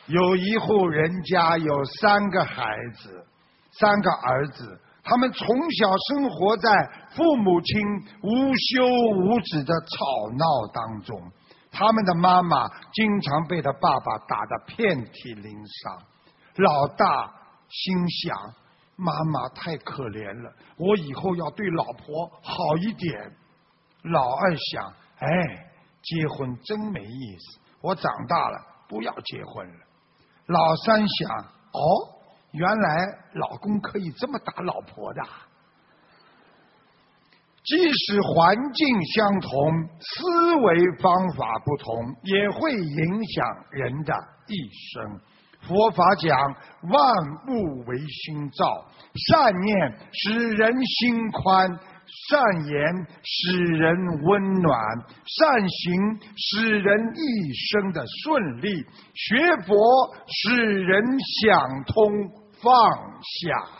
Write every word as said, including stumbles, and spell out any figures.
有一户人家有三个孩子，三个儿子，他们从小生活在父母亲无休无止的吵闹当中，他们的妈妈经常被他爸爸打得遍体鳞伤。老大心想，妈妈太可怜了，我以后要对老婆好一点。老二想，哎，结婚真没意思，我长大了不要结婚了。老三想，哦，原来老公可以这么打老婆的。即使环境相同，思维方法不同，也会影响人的一生。佛法讲万物为心造，善念使人心宽，善言使人温暖，善行使人一生的顺利，学佛使人想通放下。